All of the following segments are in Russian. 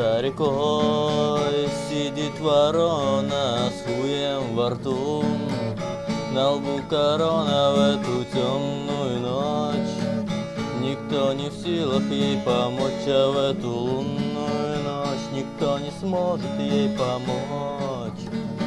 За рекой сидит ворона с хуем во рту, на лбу корона в эту темную ночь. Никто не в силах ей помочь, а в эту лунную ночь никто не сможет ей помочь.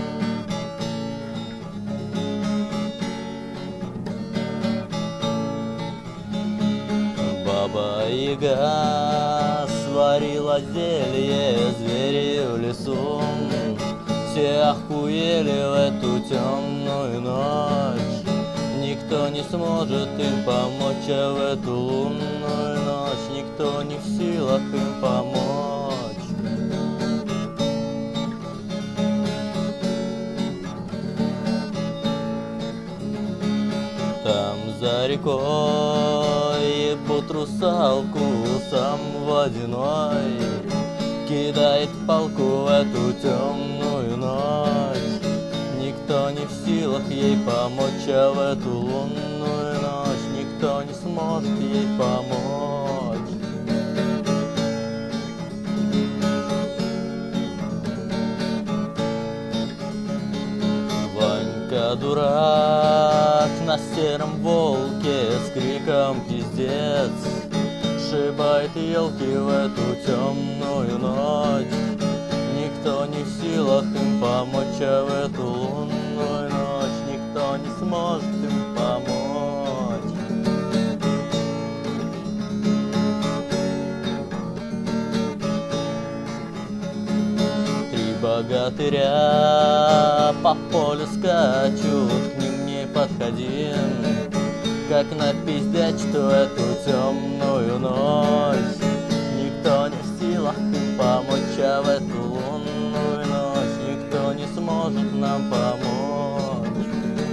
Баба-яга сварила зелье, звери в лесу все охуели в эту темную ночь. Никто не сможет им помочь, а в эту лунную ночь никто не в силах им помочь. Там за рекой ебут русалку, сам водяной кидает палку в эту темную ночь. Никто не в силах ей помочь, а в эту лунную ночь никто не сможет ей помочь. Ванька дурак на сером волке с криком пиздец сшибает елки в эту темную ночь. Никто не в силах им помочь, а в эту лунную ночь никто не сможет им помочь. Три богатыря по полю скачут, к ним не подходи, как напиздячь в эту темную ночь. Никто не в силах им помочь, а в эту лунную ночь никто не сможет нам помочь.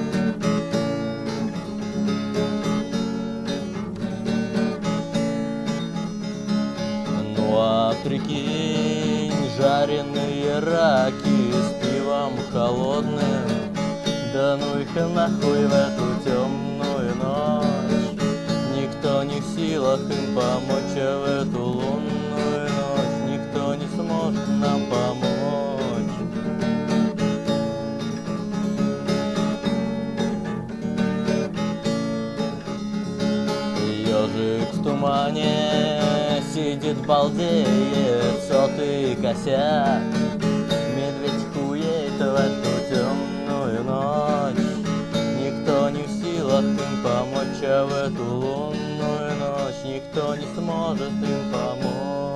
Ну а прикинь, жареные раки с пивом холодным, да ну их нахуй в эту темную ночь. Никто не в силах им помочь, а в эту лунную ночь никто не сможет нам помочь. Ежик в тумане сидит, балдеет, сотый косяк. Медведь хуеет в эту темную ночь. Никто не в силах им помочь, а в эту лунную ночь никто не сможет им помочь.